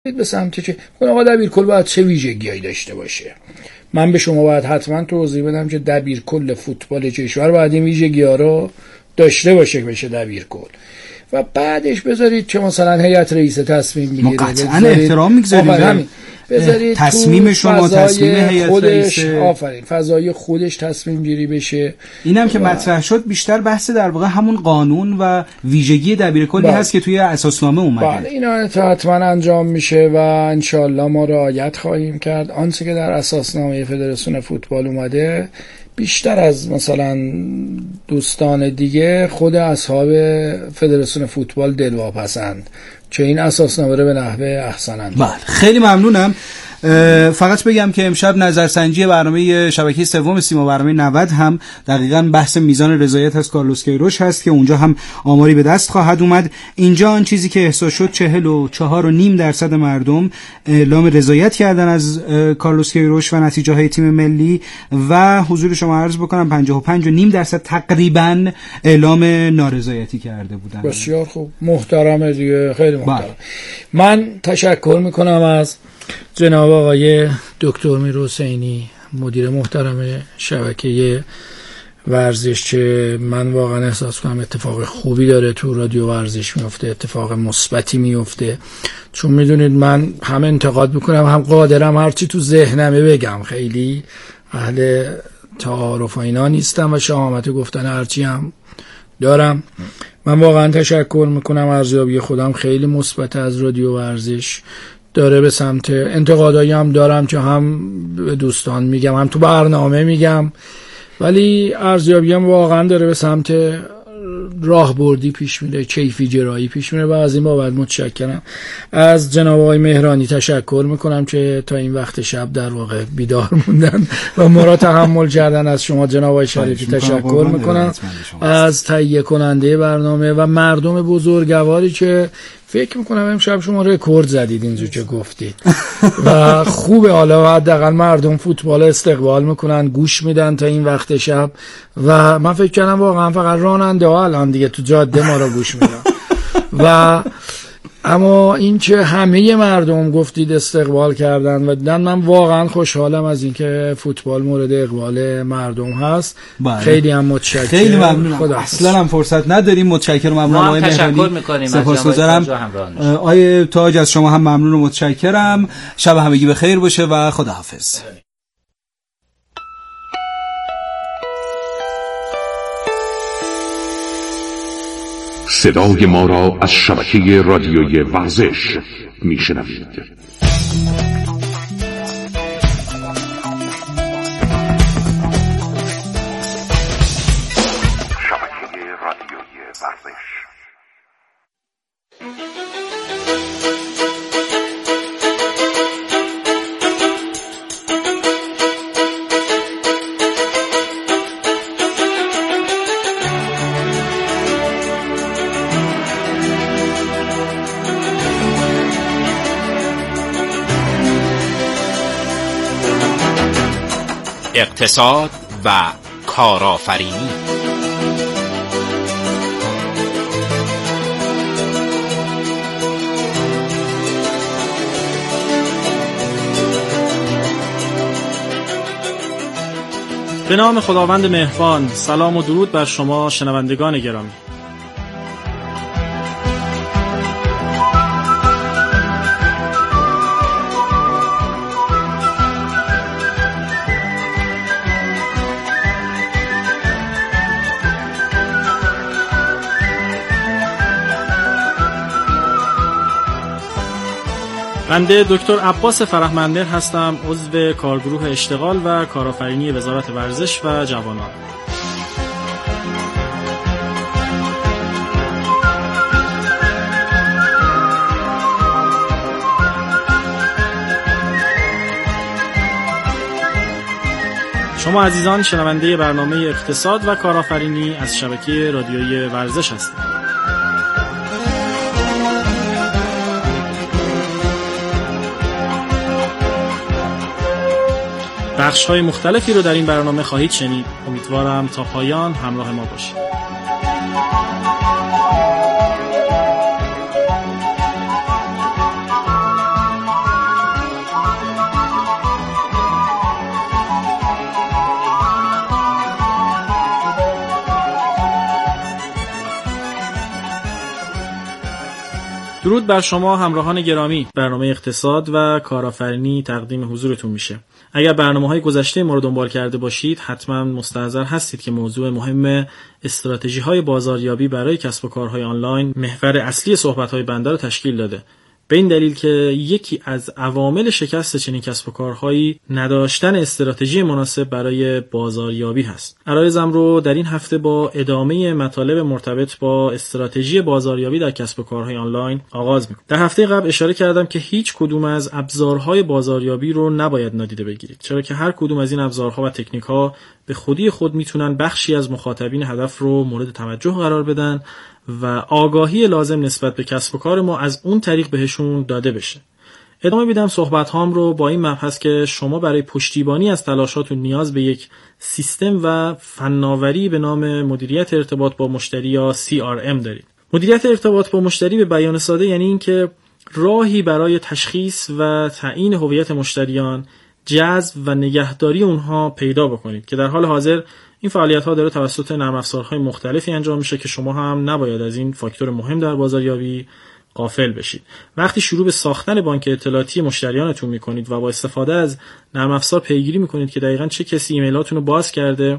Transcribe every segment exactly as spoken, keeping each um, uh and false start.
به سمت چه اون آقا دبیرکل باید چه ویژگیایی داشته باشه. من به شما باید حتما توضیح بدم که دبیرکل فوتبال کشور باید این ویژگی‌ها رو داشته باشه بشه دبیرکل. و بعدش بذارید که مثلا هیئت رئیسه تصمیم بگیره. قطعا احترام میگذارید. بذارید تصمیم شما تصمیم هیئت رئیسه. آفرین. فضای خودش تصمیم گیری بشه. اینم که و... مطرح شد بیشتر بحث در واقع همون قانون و ویژگی دبیرکلی هست که توی اساسنامه اومده. بله اینا حتما انجام میشه و انشالله ما رعایت خواهیم کرد. آنچه که در اساسنامه فدراسیون فوتبال اومده بیشتر از مثلا دوستان دیگه خود اصحاب فدراسیون فوتبال دلواپسند چه این اساسنامه رو به نحوه احسن انجام. بله خیلی ممنونم. فقط بگم که امشب نظرسنجی برنامه شبکه سوم سیما برنامه نود هم دقیقاً بحث میزان رضایت از کارلوس کیروش هست که اونجا هم آماری به دست خواهد اومد. اینجا آن چیزی که احساس شد چهل و چهار و نیم درصد مردم اعلام رضایت کردن از کارلوس کیروش و نتیجه های تیم ملی و حضور شما عرض بکنم پنجاه و پنج و نیم درصد تقریباً اعلام نارضایتی کرده بودن. بسیار خوب، محترمه دیگه، خیلی محترم. من تشکر میکنم از جناب آقای دکتر میر حسینی مدیر محترم شبکه ورزش که من واقعا احساس کنم اتفاق خوبی داره تو رادیو ورزش میفته، اتفاق مثبتی میفته، چون میدونید من هم انتقاد میکنم هم قادرم هرچی تو ذهنمه بگم، خیلی اهل تعارف و اینا نیستم و شهامت گفتن هرچی هم دارم. من واقعا تشکر میکنم، ارزیابی خودم خیلی مثبت از رادیو ورزش داره به سمت انتقادایی هم دارم که هم به دوستان میگم هم تو برنامه میگم، ولی ارزیابی هم واقعا داره به سمت راهبردی پیش میره، کیفی جرایی پیش میره و از این بابت متشکرم. از جناب آقای مهرانی تشکر میکنم که تا این وقت شب در واقع بیدار موندن و ما را تحمل کردن. از شما جناب آقای شریفی تشکر میکنم، از تهیه کننده برنامه و مردم بزرگواری که فکر میکنم امشب شما رکورد زدید اینجور که گفتید و خوبه. حالا حداقل مردم فوتبال استقبال میکنن، گوش میدن تا این وقت شب و من فکر کنم واقعا فقط راننده ها الان دیگه تو جاده ما رو گوش میدن و اما این که همه مردم گفتید استقبال کردن و دیدن، من واقعا خوشحالم از اینکه فوتبال مورد اقبال مردم هست. بله. خیلی هم متشکرم، خیلی ممنونم. اصلا هم فرصت نداریم. متشکرم، ممنونم آقای مهرانی، سپاسگزارم. آقای تاج از شما هم ممنون و متشکرم. شب همگی بخیر باشه و خداحافظ. صدای ما را از شبکه رادیویی ورزش میشنوید. شبکه رادیویی ورزش. اقتصاد و کارآفرینی. به نام خداوند مهربان، سلام و درود بر شما شنوندگان گرامی. بنده دکتر عباس فرهمندر هستم، عضو کارگروه اشتغال و کارآفرینی وزارت ورزش و جوانان. شما عزیزان شنونده برنامه اقتصاد و کارآفرینی از شبکه رادیویی ورزش هستید. بخش‌های مختلفی رو در این برنامه خواهید شنید. امیدوارم تا پایان همراه ما باشید. درود بر شما همراهان گرامی. برنامه اقتصاد و کارآفرینی تقدیم حضورتون میشه. اگر برنامه‌های گذشته ما رو دنبال کرده باشید حتما مستحضر هستید که موضوع مهم استراتژی‌های بازاریابی برای کسب و کارهای آنلاین محور اصلی صحبت‌های بنده رو تشکیل داده. به این دلیل که یکی از عوامل شکست چنین کسب و کارهایی نداشتن استراتژی مناسب برای بازاریابی هست. عرایزم رو در این هفته با ادامه مطالب مرتبط با استراتژی بازاریابی در کسب و کارهای آنلاین آغاز می‌کنم. در هفته قبل اشاره کردم که هیچ کدوم از ابزارهای بازاریابی رو نباید نادیده بگیرید، چرا که هر کدوم از این ابزارها و تکنیک‌ها به خودی خود میتونن بخشی از مخاطبین هدف رو مورد توجه قرار بدن و آگاهی لازم نسبت به کسب و کار ما از اون طریق بهشون داده بشه. ادامه میدم صحبت هام رو با این مبحث که شما برای پشتیبانی از تلاشاتون نیاز به یک سیستم و فناوری به نام مدیریت ارتباط با مشتری یا سی آر ام دارید. مدیریت ارتباط با مشتری به بیان ساده یعنی این که راهی برای تشخیص و تعیین هویت مشتریان، جذب و نگهداری اونها پیدا بکنید که در حال حاضر این فعالیت‌ها داره توسط نرم افزارهای مختلفی انجام میشه که شما هم نباید از این فاکتور مهم در بازاریابی غافل بشید. وقتی شروع به ساختن بانک اطلاعاتی مشتریانتون میکنید و با استفاده از نرم افزار پیگیری میکنید که دقیقاً چه کسی ایمیلاتون رو باز کرده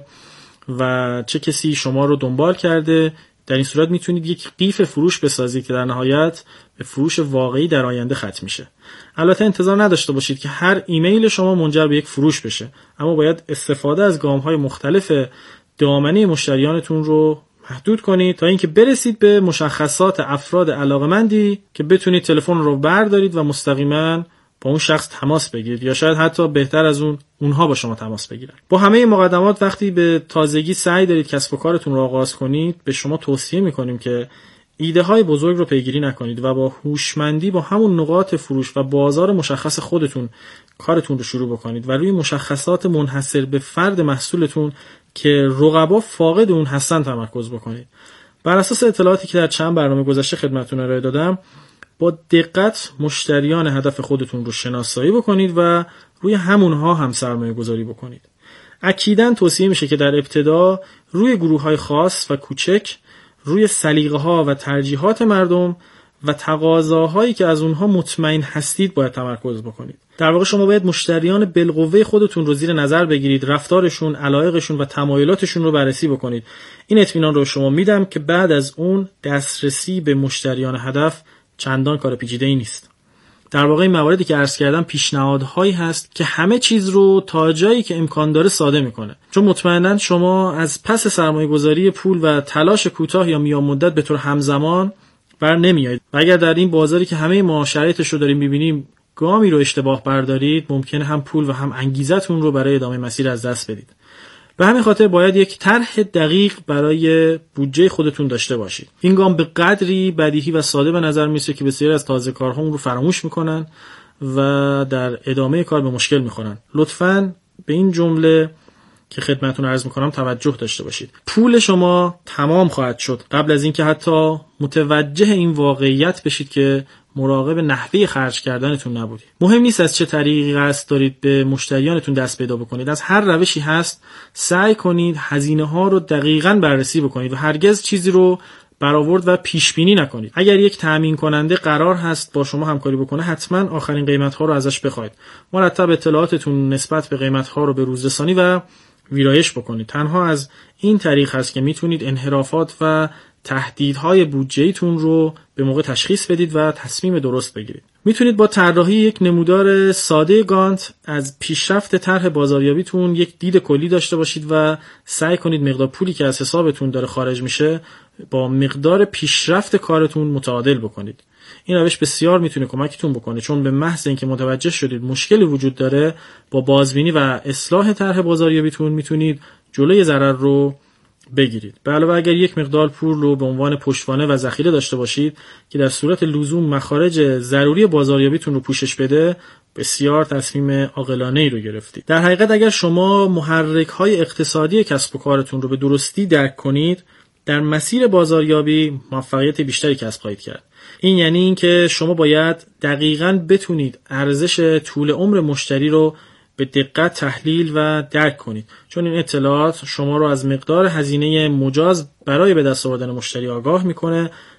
و چه کسی شما رو دنبال کرده، در این صورت میتونید یک قیف فروش بسازید که در نهایت به فروش واقعی در آینده ختم میشه. البته انتظار نداشته باشید که هر ایمیل شما منجر به یک فروش بشه، اما باید استفاده از گام‌های مختلف دامنه مشتریانتون رو محدود کنید تا اینکه برسید به مشخصات افراد علاقه‌مندی که بتونید تلفن رو بردارید و مستقیما با اون شخص تماس بگیرید یا شاید حتی بهتر از اون اونها با شما تماس بگیرن. با همه این مقدمات وقتی به تازگی سعی دارید کسب و کارتون رو آغاز کنید، به شما توصیه می‌کنیم که ایده های بزرگ رو پیگیری نکنید و با هوشمندی با همون نقاط فروش و بازار مشخص خودتون کارتون رو شروع بکنید و روی مشخصات منحصر به فرد محصولتون که رقبا فاقد اون هستن تمرکز بکنید. بر اساس اطلاعاتی که در چند برنامه گذشته خدمتتون ارائه دادم، با دقت مشتریان هدف خودتون رو شناسایی بکنید و روی همونها هم سرمایه گذاری بکنید. اکیداً توصیه میشه که در ابتدا روی گروه‌های خاص و کوچک، روی سلیقه‌ها و ترجیحات مردم و تقاضاهایی که از اونها مطمئن هستید باید تمرکز بکنید. در واقع شما باید مشتریان بالقوه خودتون رو زیر نظر بگیرید، رفتارشون، علایقشون و تمایلاتشون رو بررسی بکنید. این اطمینان رو شما میدم که بعد از اون دسترسی به مشتریان هدف چندان کار پیچیده‌ای نیست. در واقع این مواردی که عرض کردم پیشنهادهایی هست که همه چیز رو تا جایی که امکان داره ساده میکنه، چون مطمئناً شما از پس سرمایه‌گذاری پول و تلاش کوتاه یا میان مدت به طور همزمان بر نمیایید و اگر در این بازاری که همه ما شرایطش رو داریم میبینیم گامی رو اشتباه بردارید، ممکنه هم پول و هم انگیزتون رو برای ادامه مسیر از دست بدید. به همین خاطر باید یک طرح دقیق برای بودجه خودتون داشته باشید. این گام به قدری بدیهی و ساده به نظر میرسه که بسیاری از تازه کارها اون رو فراموش میکنن و در ادامه کار به مشکل میخورن. لطفاً به این جمله که خدمتتون عرض میکنم توجه داشته باشید. پول شما تمام خواهد شد قبل از اینکه حتی متوجه این واقعیت بشید که مراقب نحوه خرج کردنتون نبودید. مهم نیست از چه طریقی قصد دارید به مشتریانتون دست پیدا بکنید، از هر روشی هست سعی کنید هزینه ها رو دقیقاً بررسی بکنید و هرگز چیزی رو برآورد و پیش بینی نکنید. اگر یک تامین کننده قرار هست با شما همکاری بکنه، حتما آخرین قیمت ها رو ازش بخواید. مرتب اطلاعاتتون نسبت به قیمت ها رو به روز رسانی و ویرایش بکنید. تنها از این طریق هست که میتونید انحرافات و تهدیدهای بودجه‌ایتون رو به موقع تشخیص بدید و تصمیم درست بگیرید. میتونید با طراحی یک نمودار ساده گانت از پیشرفت طرح بازاریابیتون یک دید کلی داشته باشید و سعی کنید مقدار پولی که از حسابتون داره خارج میشه با مقدار پیشرفت کارتون متعادل بکنید. این روش بسیار میتونه کمکتون بکنه، چون به محض اینکه متوجه شدید مشکلی وجود داره، با بازبینی و اصلاح طرح بازاریابیتون میتونید جلوی ضرر رو بگیرید. به علاوه اگر یک مقدار پول رو به عنوان پشتوانه و ذخیره داشته باشید که در صورت لزوم مخارج ضروری بازاریابیتون رو پوشش بده، بسیار تصمیم عاقلانه‌ای رو گرفتید. در حقیقت اگر شما محرک‌های اقتصادی کسب و کارتون رو به درستی درک کنید، در مسیر بازاریابی موفقیت بیشتری کسب خواهید کرد. این یعنی این که شما باید دقیقاً بتونید ارزش طول عمر مشتری رو به دقت تحلیل و درک کنید، چون این اطلاعات شما رو از مقدار هزینه مجاز برای به دست آوردن مشتری آگاه میکنه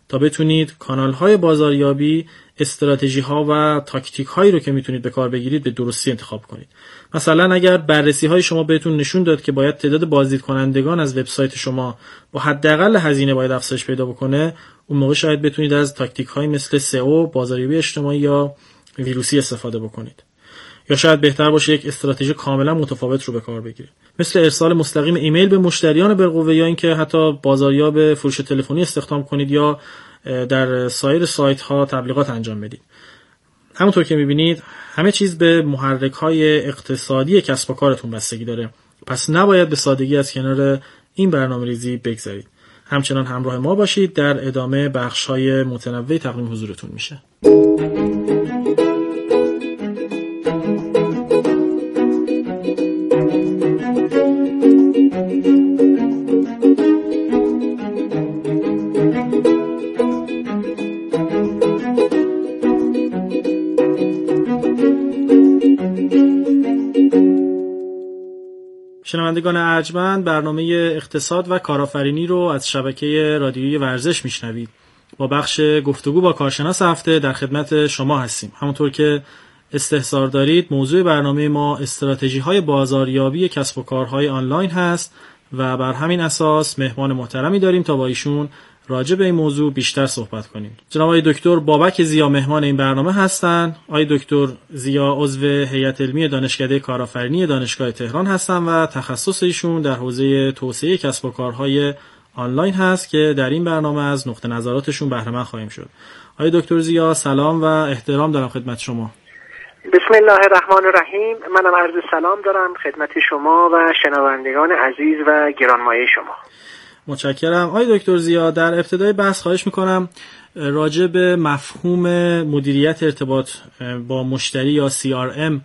تا بتونید کانال‌های بازاریابی، استراتژی‌ها و تاکتیک‌هایی رو که میتونید به کار بگیرید به درستی انتخاب کنید. مثلا اگر بررسی‌های شما بهتون نشون داد که باید تعداد بازدید کنندگان از وبسایت شما با حداقل هزینه باید افزایش پیدا بکنه، اون موقع شاید بتونید از تاکتیک‌های مثل سئو، بازاریابی اجتماعی یا ویروسی استفاده بکنید. یا شاید بهتر باشه یک استراتژی کاملا متفاوت رو به کار بگیرید، مثل ارسال مستقیم ایمیل به مشتریان بالقوه، یا اینکه حتی بازاریاب فروش تلفنی استخدام کنید یا در سایر سایت ها تبلیغات انجام بدید. همونطور که میبینید همه چیز به محرک های اقتصادی کسب و کارتون بستگی داره، پس نباید به سادگی از کنار این برنامه‌ریزی بگذرید. همچنان همراه ما باشید، در ادامه بخش های متنوع تقدیم حضورتون میشه. شنوندگان ارجمند، برنامه اقتصاد و کارآفرینی رو از شبکه رادیویی ورزش میشنوید. با بخش گفتگو با کارشناس هفته در خدمت شما هستیم. همونطور که استحضار دارید، موضوع برنامه ما استراتژی‌های بازاریابی کسب و کارهای آنلاین هست و بر همین اساس مهمان محترمی داریم تا با ایشون راجع به این موضوع بیشتر صحبت کنیم. جناب آقای دکتر بابک ضیا مهمان این برنامه هستند. آقای دکتر ضیا عضو هیئت علمی دانشکده کارآفرینی دانشگاه تهران هستند و تخصص ایشون در حوزه توسعه کسب و کارهای آنلاین هست که در این برنامه از نقطه نظراتشون بهره مند خواهیم شد. آقای دکتر ضیا سلام و احترام دارم خدمت شما. بسم الله الرحمن الرحیم. منم عرض سلام دارم خدمت شما و شنوندگان عزیز و گرانمایه شما. متشکرم. آقای دکتر ضیا، در ابتدای بحث خواهش میکنم راجع به مفهوم مدیریت ارتباط با مشتری یا سی آر ام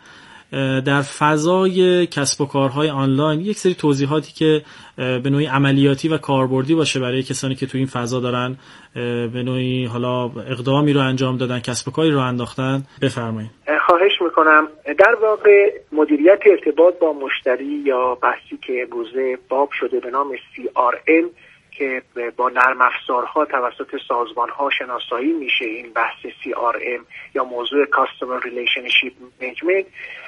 در فضای کسب و کارهای آنلاین یک سری توضیحاتی که به نوعی عملیاتی و کاربردی باشه برای کسانی که تو این فضا دارن به نوعی حالا اقدامی رو انجام دادن، کسب و کاری رو انداختن، بفرمایید. خواهش میکنم. در واقع مدیریت ارتباط با مشتری یا بحثی که امروزه باب شده به نام سی آر ام که با نرم افزارها توسط سازمان‌ها شناسایی میشه، این بحث سی آر ام یا موضوع Customer Relationship Management،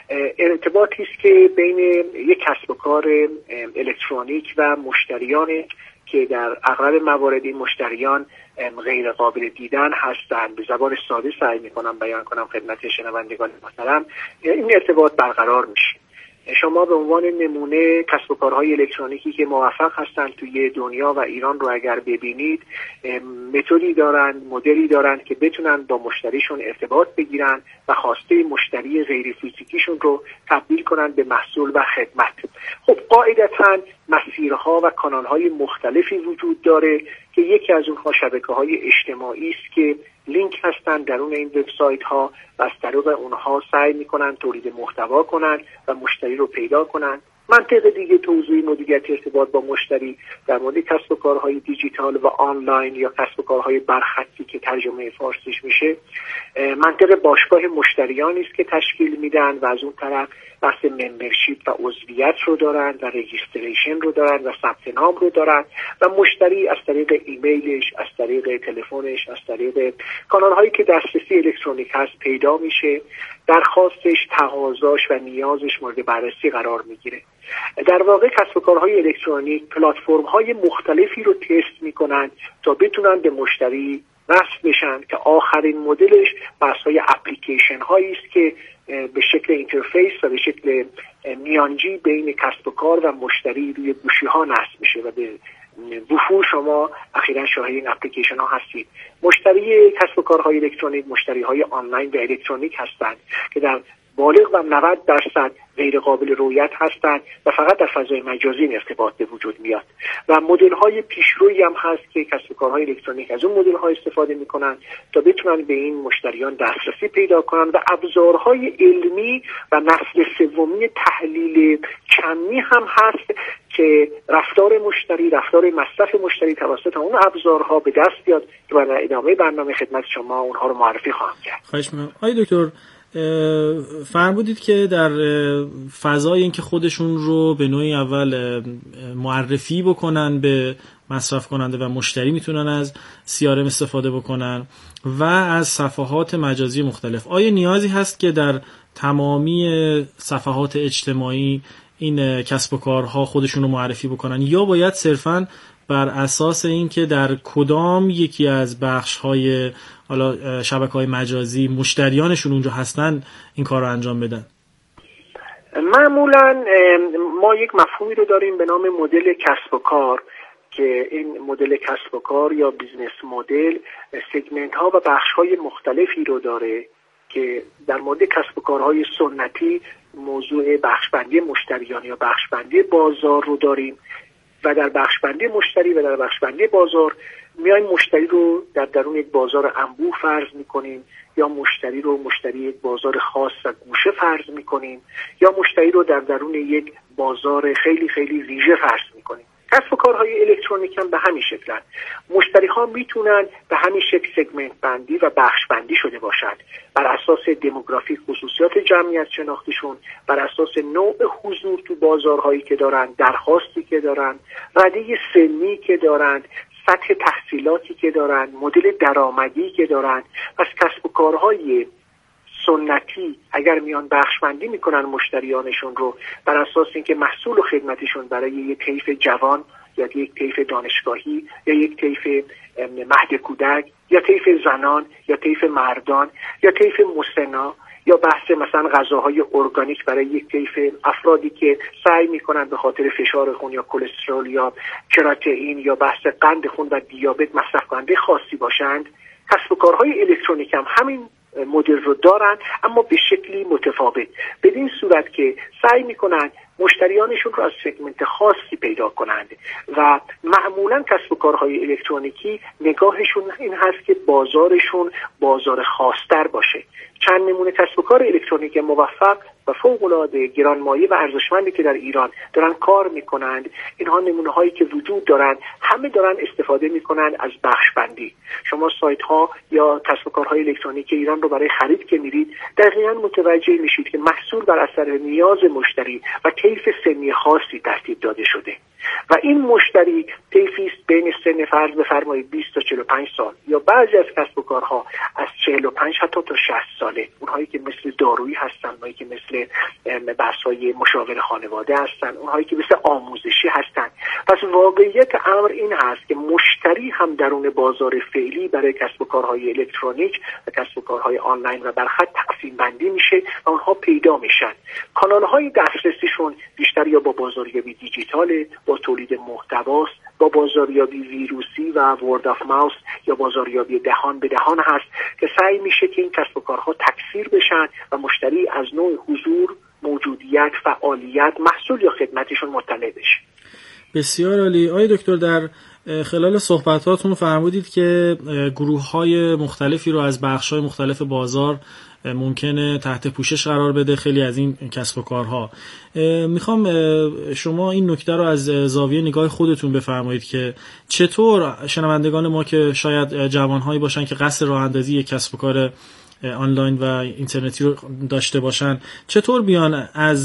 ارتباطی است که بین یک کسب و کار الکترونیک و مشتریان که در اغلب موارد این مشتریان غیر قابل دیدن هستند. به زبان ساده سعی میکنم بیان کنم خدمت شنوندگان محترم. این ارتباط برقرار میشه. شما به عنوان نمونه کسب و کارهای الکترونیکی که موفق هستند توی دنیا و ایران رو اگر ببینید، متدی دارن، مدلی دارن که بتونن با مشتریشون ارتباط بگیرن و خواسته مشتری غیر فیزیکیشون رو تبدیل کنن به محصول و خدمت. خب قاعدتاً مسیرها و کانالهای مختلفی وجود داره که یکی از اونها شبکه‌های اجتماعی است که لینک هستن درون این وبسایت ها و از طریق اونها سعی میکنن تولید محتوا کنن و مشتری رو پیدا کنن. منطق دیگه توضیح مدیریت ارتباط با مشتری در مورد کسب و کارهای دیجیتال و آنلاین یا کسب و کارهای برخطی که ترجمه فارسیش میشه، منطق باشگاه مشتریانی است که تشکیل میدن و از اون طرف بحث ممبرشیپ و عضویت رو دارن و رجیستریشن رو دارن و ثبت نام رو دارن و مشتری از طریق ایمیلش، از طریق تلفنش، از طریق کانال هایی که دسترسی الکترونیک هست پیدا میشه، درخواستش، تقاضاش و نیازش مورد بررسی قرار میگیره. در واقع کسب و کارهای الکترونیک پلتفرم های مختلفی رو تست میکنن تا بتونن به مشتری وصل بشن که آخرین مدلش بحث های اپلیکیشن هایی است که به شکل اینترفیس و به شکل میانجی بین کسب و کار و مشتری روی گوشی ها نصب میشه و به وفور شما اخیراً شاهد این اپلیکیشن ها هستید. مشتری کسب و کارهای الکترونیک مشتری های آنلاین و الکترونیک هستند که در بالغ و نود درصد غیر قابل رؤیت هستند و فقط در فضای مجازی این ارتباط به وجود میاد و مدل های پیشرویی هم هست که کسب و کارهای الکترونیک از اون مدل ها استفاده میکنن تا بتونن به این مشتریان دسترسی پیدا کنن و ابزارهای علمی و نسل سومی تحلیل کمی هم هست که رفتار مشتری، رفتار مصرف مشتری توسط اون ابزارها به دست بیاد که در ادامه برنامه خدمت شما اونها رو معرفی خواهم کرد. خواهش می‌کنم. آقای دکتر، فرمودید که در فضای اینکه خودشون رو به نوعی اول معرفی بکنن به مصرف کننده و مشتری میتونن از سی آر ام استفاده بکنن و از صفحات مجازی مختلف. آیا نیازی هست که در تمامی صفحات اجتماعی این کسب و کارها خودشون رو معرفی بکنن یا باید صرفاً بر اساس اینکه در کدام یکی از بخش‌های حالا شبکه‌های مجازی مشتریانشون اونجا هستن این کار رو انجام بدن؟ معمولاً ما یک مفهومی رو داریم به نام مدل کسب و کار که این مدل کسب و کار یا بیزنس مدل سگمنت ها و بخش های مختلفی رو داره که در مورد کسب و کارهای سنتی موضوع بخشبندی مشتریان یا بخشبندی بازار رو داریم و در بخشبندی مشتری و در بخشبندی بازار میایم مشتری رو در درون یک بازار انبوه فرض میکنیم یا مشتری رو مشتری یک بازار خاص و گوشه فرض میکنیم یا مشتری رو در درون یک بازار خیلی خیلی ویژه فرض میکنیم. کسب و کارهای الکترونیک هم به همین شکلن. مشتری ها میتونن به همین شکل سگمنت بندی و بخش بندی شده باشند بر اساس دموگرافی، خصوصیات جمعیت شناختیشون، بر اساس نوع حضور تو بازارهایی که دارن، درخواستی که دارن، رده سنی که دارن، سطح تحصیلاتی که دارن، مدل درآمدی که دارن. پس کسب و کارهای سنتی اگر میان بخشبندی میکنن مشتریانشون رو بر اساس اینکه محصول و خدمتشون برای یک طیف جوان یا یک طیف دانشگاهی یا یک طیف مهد کودک یا طیف زنان یا طیف مردان یا طیف مسنا یا بحث مثلا غذاهای ارگانیک برای یک طیف افرادی که سعی میکنن به خاطر فشار خون یا کلسترول یا کراتئین یا بحث قند خون و دیابت مصرف کننده خاصی باشند. کسب و کارهای الکترونیک هم همین مدل رو دارن اما به شکلی متفاوت، بدین صورت که سعی میکنن مشتریانشون رو از سگمنت خاصی پیدا کنند و معمولا کسب و کارهای الکترونیکی نگاهشون این هست که بازارشون بازار خاص‌تر باشه. چند نمونه کسب و کار الکترونیک موفق و فوق‌العاده گرانمایه و ارزشمندی که در ایران دارن کار میکنند، اینها نمونه هایی که وجود دارن، همه دارن استفاده میکنن از بخش بندی. شما سایت ها یا کسب و کارهای الکترونیک ایران رو برای خرید که میرید دقیقاً متوجه میشید که محصول بر اثر نیاز مشتری و طیف سنی خاصی ترتیب داده شده و این مشتری طیفی است بین سن فرض بفرمایید بیست تا چهل و پنج سال یا بعضی از کسب و کارها از چهل و پنج حتی تا شصت ساله، اونهایی که مثل دارویی هستن، اونهایی که مثل بحث‌های مشاور خانواده هستن، اونهایی که مثل آموزشی هستن. پس واقعیت امر این هست که مشتری هم درون بازار فعلی برای کسب و کارهای الکترونیک و کسب و کارهای آنلاین و برخط تقسیم بندی میشه و اونها پیدا میشن. کانال‌های دسترسیشون بیشتر یا با بازاریابی دیجیتاله، با تولید محتواست، با بازاریابی ویروسی و ورد آف ماوس یا بازاریابی دهان به دهان هست که سعی میشه که این کسب و کارها تکثیر بشن و مشتری از نوع حضور، موجودیت، فعالیت، محصول یا خدمتشون مطلع بشه. بسیار عالی. آقای دکتر در خلال صحبتاتون فرمودید که گروه‌های مختلفی رو از بخش‌های مختلف بازار ممکنه تحت پوشش قرار بده خیلی از این کسب و کارها. میخوام شما این نکته رو از زاویه نگاه خودتون بفرمایید که چطور شنوندگان ما که شاید جوانهایی باشن که قصد راه اندازی یک کسب و کار آنلاین و اینترنتی رو داشته باشن، چطور بیان از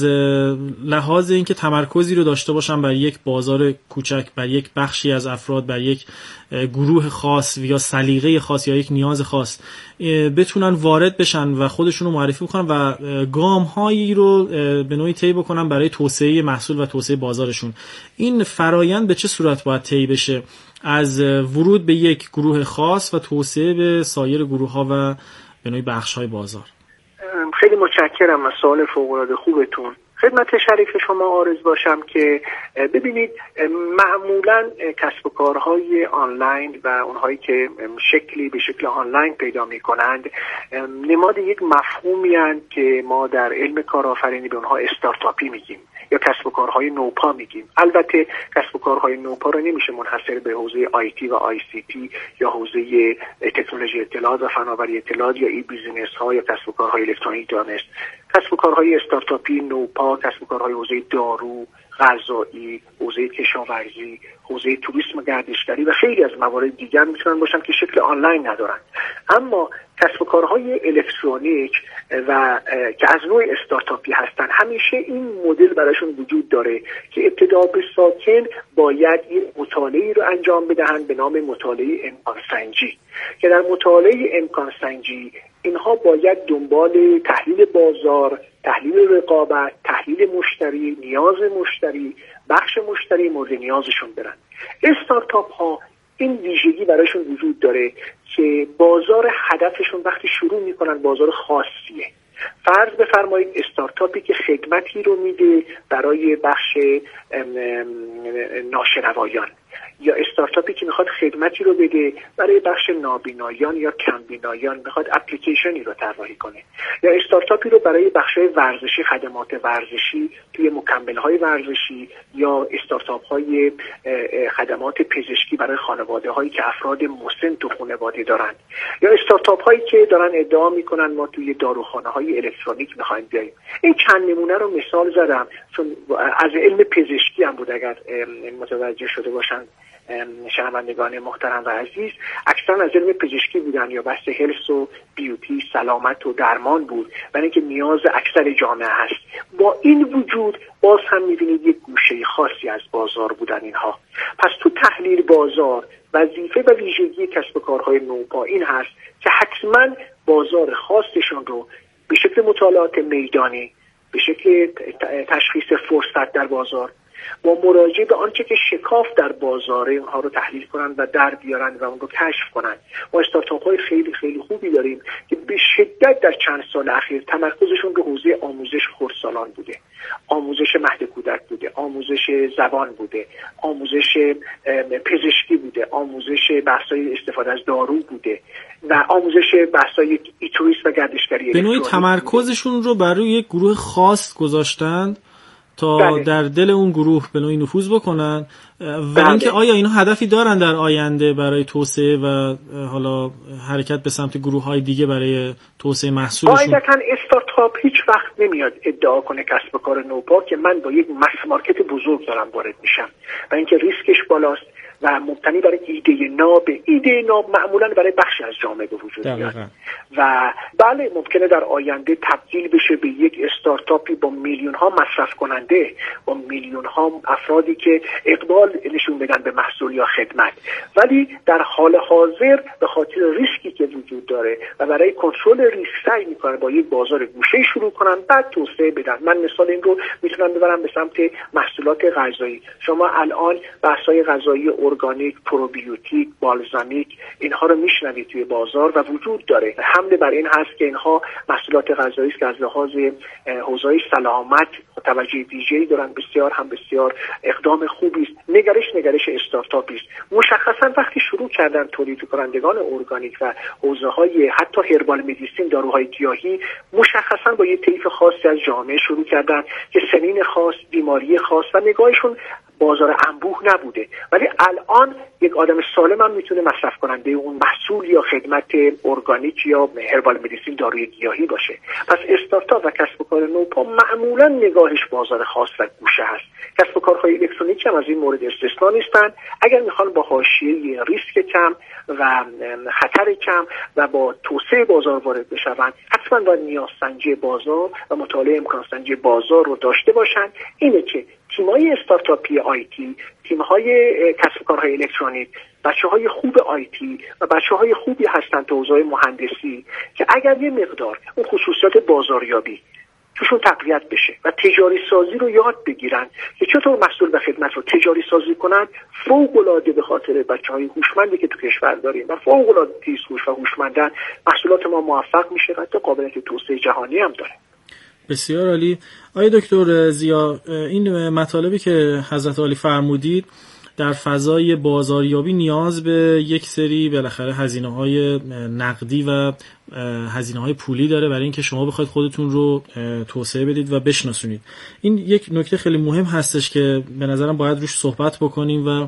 لحاظ اینکه تمرکزی رو داشته باشن بر یک بازار کوچک، بر یک بخشی از افراد، بر یک گروه خاص یا سلیقه خاص یا یک نیاز خاص بتونن وارد بشن و خودشون رو معرفی بکنن و گام‌هایی رو به نوعی طی بکنن برای توسعه محصول و توسعه بازارشون. این فرایند به چه صورت باید طی بشه از ورود به یک گروه خاص و توسعه به سایر گروه‌ها و به نوعی بخش‌های بازار؟ خیلی متشکرم از سوال فوق‌العاده خوبتون. خدمت شریف شما عارض باشم که ببینید معمولا کسب و کارهای آنلاین و اونهایی که شکلی به شکل آنلاین پیدا می کنند نماد یک مفهومی هستند که ما در علم کارآفرینی به اونها استارتاپی میگیم یا کسب و کارهای نوپا میگیم. البته کسب و کارهای نوپا رو نمیشه منحصر به حوزه آیتی و آی سی تی یا حوزه تکنولوژی اطلاعات و فناوری اطلاعات یا ای بیزینس ها یا کسب و کارهای الکترونیک دانست. کسب و کارهای استارتاپی نوپا، کسب و کارهای حوزه دارو، غذایی، حوزه کشاورزی، حوزه توریسم و گردشگری و خیلی از موارد دیگر میتونن باشن که شکل آنلاین ندارن. اما کسب و کارهای الکترونیک و که از نوع استارتاپی هستن همیشه این مدل براشون وجود داره که ابتدا به ساکن باید این مطالعه رو انجام بدهند به نام مطالعه امکان سنجی، که در مطالعه امکان سنجی اینها باید دنبال تحلیل بازار، تحلیل رقابت، تحلیل مشتری، نیاز مشتری، بخش مشتری مورد نیازشون برن. استارتاپ ها این ویژگی برایشون وجود داره که بازار هدفشون وقتی شروع میکنن بازار خاصیه. فرض بفرمایید استارتاپی که خدمتی رو میده برای بخش ناشنوایان، یا استارتاپی که میخواد خدمتی رو بده برای بخش نابینایان یا کمبینایان، میخواد اپلیکیشنی رو طراحی کنه، یا استارتاپی رو برای بخش ورزشی، خدمات ورزشی توی مکمل‌های ورزشی، یا استارتاپ‌های خدمات پزشکی برای خانواده‌هایی که افراد مسن تو خانواده دارن، یا استارتاپ‌هایی که دارن ادعا میکنن ما توی داروخانه‌های الکترونیک میخوایم بیاییم. این چند نمونه رو مثال زدم چون از علم پزشکی هم بود، اگر متوجه شده باشن شنوندگان محترم و عزیز، اکثرا از علم پزشکی بودن یا بحث هلس و بیوتی، سلامت و درمان بود، برای اینکه نیاز اکثر جامعه هست. با این وجود باز هم می‌بینید یک گوشه خاصی از بازار بودن اینها. پس تو تحلیل بازار وظیفه و ویژگی کسب و کارهای نوپا این هست که حتما بازار خاصشون رو به شکل مطالعات میدانی، به شکل تشخیص فرصت در بازار، با مراجعه به آنچه که شکاف در بازار اونها رو تحلیل کنن و در بیارن و اون رو کشف کنن. ما استارتاپ های خیلی خیلی خوبی داریم که به شدت در چند سال اخیر تمرکزشون به حوزه آموزش خردسالان بوده، آموزش مهد کودک بوده، آموزش زبان بوده، آموزش پزشکی بوده، آموزش بحث‌های استفاده از دارو بوده و آموزش بحث‌های توریسم و گردشگری. به نوعی تمرکزشون رو برای یک گروه خاص گذاشتن تا بله. در دل اون گروه به نوعی نفوذ بکنن و بله. اینکه آیا اینا هدفی دارن در آینده برای توسعه و حالا حرکت به سمت گروه‌های دیگه برای توسعه محصولشون؟ قاعدتاً استارتاپ هیچ وقت نمیاد ادعا کنه کسب و کار نوپا که من با یک مس مارکت بزرگ دارم وارد میشم و اینکه ریسکش بالاست و مبتنی برای ایده ناب. ایده ناب معمولا برای بخشی از جامعه به وجود میاد و بله ممکنه در آینده تبدیل بشه به یک استارتاپی با میلیون ها مصرف کننده، با میلیون ها افرادی که اقبال نشون بدن به محصول یا خدمت، ولی در حال حاضر به خاطر ریسکی که وجود داره و برای کنترل ریسک سعی میکنن با یک بازار گوشه شروع کنن بعد توسعه بدن. من مثال این رو میتونم ببرم به سمت محصولات غذایی. شما الان بحث‌های غذایی ارگانیک، پروبیوتیک، بالزامیک اینها رو میشنوید توی بازار و وجود داره. حمله بر این هست که اینها محصولات غذایی است که از لحاظ حوزه سلامت توجه ویژه‌ای دارن، بسیار هم بسیار اقدام خوبی است. نگرش نگرش استارتاپی است. مشخصا وقتی شروع کردن تولید کنندگان ارگانیک و حوزه‌های حتی هربال مدیسین، داروهای گیاهی، مشخصا با یه طیف خاصی از جامعه شروع کردن که سنین خاص، بیماری خاص و نگاهشون بازار انبوه نبوده، ولی الان یک آدم سالم هم میتونه مصرف کننده اون محصول یا خدمت ارگانیک یا هربال مدیسین، داروی گیاهی باشه. پس استارتاپ و کسب و کار نوپا معمولا نگاهش بازار خاص و گوشه هست. کسب و کارهای الکترونیک هم از این مورد استثنا نیستن. اگر میخوان با حاشیه ریسک کم و خطر کم و با توسعه بازار وارد بشن، حتما باید نیازسنجی بازار و مطالعه امکان سنجی بازار رو داشته باشن. اینه که تیم‌های استارتاپی آیتی، تیم‌های کسب و کارهای الکترونیک، بچه‌های خوب آیتی و بچه‌های خوبی هستن تو حوزه مهندسی که اگر یه مقدار اون خصوصیات بازاریابی توشون تقویت بشه و تجاری سازی رو یاد بگیرن که چطور محصول و خدمت رو تجاری سازی کنن، فوق‌العاده به خاطر بچه‌های هوشمندی که تو کشور داریم و فوق‌العاده تیزهوش و هوشمندن، محصولات ما موفق میشه و تا قابلیت توسعه جهانی هم داره. بسیار عالی. آقای دکتر ضیا، این مطالبی که حضرت عالی فرمودید در فضای بازاریابی نیاز به یک سری بالاخره هزینه‌های نقدی و هزینه‌های پولی داره برای اینکه شما بخواید خودتون رو توسعه بدید و بشناسونید. این یک نکته خیلی مهم هستش که به نظرم باید روش صحبت بکنیم و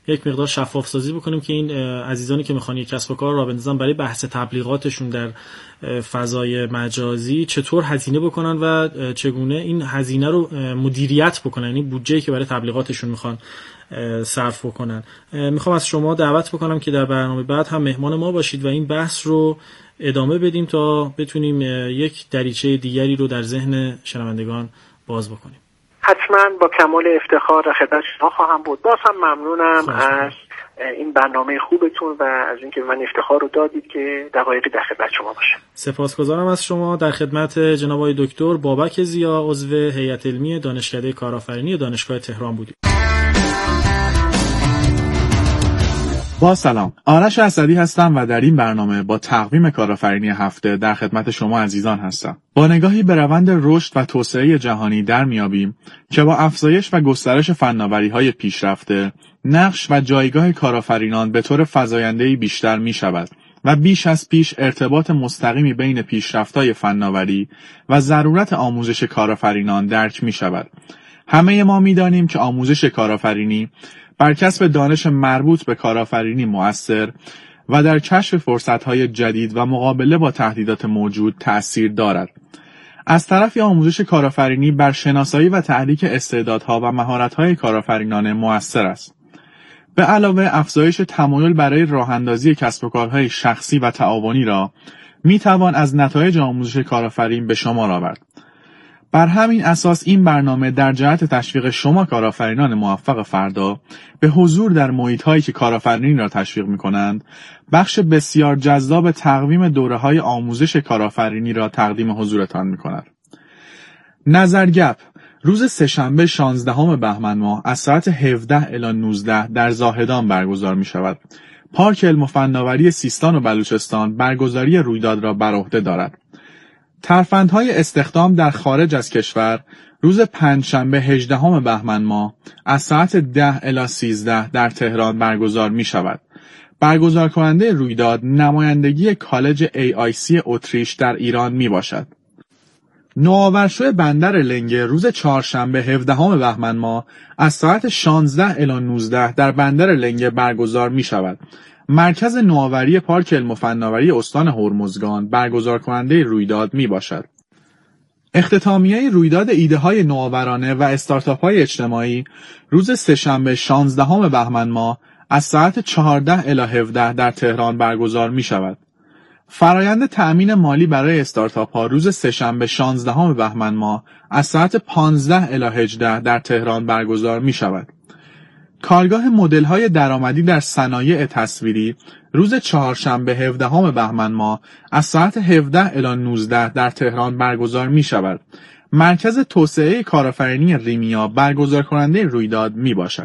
یک مقدار شفاف سازی بکنیم که این عزیزانی که میخوان یک کسب و کار راه بندازن برای بحث تبلیغاتشون در فضای مجازی چطور هزینه بکنن و چگونه این هزینه رو مدیریت بکنن، یعنی بودجه‌ای که برای تبلیغاتشون میخوان صرف بکنن. میخوام از شما دعوت بکنم که در برنامه بعد هم مهمان ما باشید و این بحث رو ادامه بدیم تا بتونیم یک دریچه دیگری رو در ذهن شنوندگان باز بکنیم. حتما با کمال افتخار در خدمت شما خواهم بود. باز هم ممنونم از این برنامه خوبتون و از اینکه من افتخار رو دادید که دقایقی در خدمت شما باشم. سپاسگزارم از شما. در خدمت جناب آقای دکتر بابک ضیا، عضو هیئت علمی دانشکده کارآفرینی دانشگاه تهران بودیم. با سلام، آرش اسدی هستم و در این برنامه با تقویم کارآفرینی هفته در خدمت شما عزیزان هستم. با نگاهی به روند رشد و توسعه جهانی در میابیم که با افزایش و گسترش فناوری‌های پیشرفته، نقش و جایگاه کارآفرینان به طور فزاینده‌ای بیشتر می‌شود و بیش از پیش ارتباط مستقیمی بین پیشرفت‌های فناوری و ضرورت آموزش کارآفرینان درک می‌شود. همه ما می‌دانیم که آموزش کارآفرینی بر کسب دانش مربوط به کارآفرینی مؤثر و در کشف فرصت‌های جدید و مقابله با تهدیدات موجود تأثیر دارد. از طرفی آموزش کارآفرینی بر شناسایی و تحریک استعدادها و مهارت‌های کارآفرینان مؤثر است. به علاوه افزایش تمایل برای راه‌اندازی کسب و کارهای شخصی و تعاونی را می‌توان از نتایج آموزش کارآفرین به شمار آورد. بر همین اساس این برنامه در جهت تشویق شما کارآفرینان موفق فردا به حضور در محیط‌هایی که کارآفرینی را تشویق می‌کنند، بخش بسیار جذاب تقویم دوره‌های آموزش کارآفرینی را تقدیم حضورتان می‌کند. نظرگپ روز سه‌شنبه شانزدهم بهمن ماه از ساعت هفده الی نوزده در زاهدان برگزار می‌شود. پارک علم و فناوری سیستان و بلوچستان برگزاری رویداد را بر عهده دارد. ترفندهای استخدام در خارج از کشور روز پنجشنبه هجدهم بهمن ماه از ساعت ده الی سیزده در تهران برگزار می شود. برگزار کننده رویداد نمایندگی کالج ای آی سی اتریش در ایران می باشد. نوآورشو بندر لنگه روز چهارشنبه هفدهم بهمن ماه از ساعت شانزده الی نوزده در بندر لنگه برگزار می شود. مرکز نوآوری پارک علم و فناوری استان هرمزگان برگزار کننده رویداد می باشد. اختتامیه رویداد ایده های نوآورانه و استارتاپ های اجتماعی روز سه‌شنبه شانزدهم بهمن ماه از ساعت چهارده الی هفده در تهران برگزار می شود. فرایند تأمین مالی برای استارتاپ ها روز سه‌شنبه شانزدهم بهمن ماه از ساعت پانزده الی هجده در تهران برگزار می شود. کارگاه مدل‌های درآمدی در صنایع تصویری روز چهارشنبه هفدهم بهمن ماه از ساعت هفده الی نوزده در تهران برگزار می شود. مرکز توسعه کارآفرینی ریمیا برگزار کننده رویداد می باشد.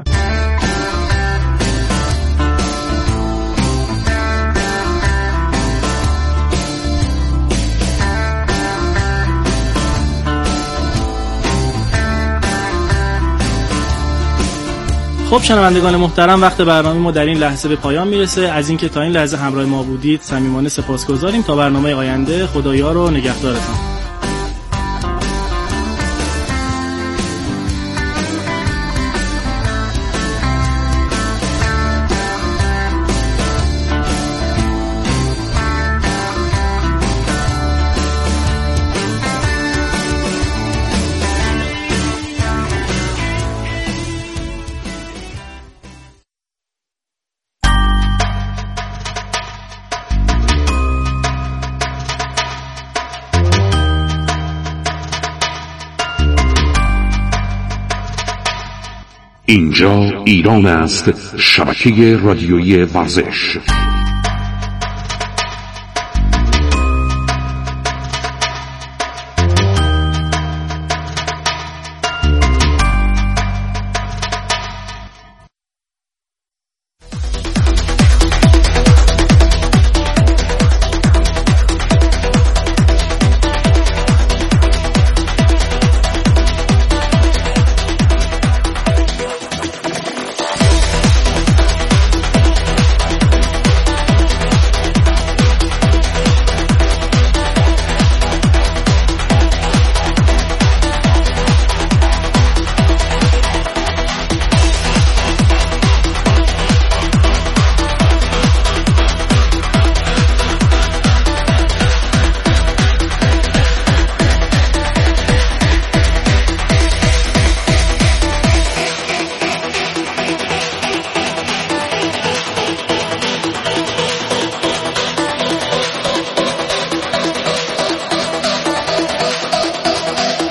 خب شنوندگان محترم، وقت برنامه ما در این لحظه به پایان میرسه. از اینکه تا این لحظه همراه ما بودید صمیمانه سپاسگزاریم. تا برنامه آینده، خدایا و نگهدارتان. اینجا ایران است، شبکه رادیویی ورزش.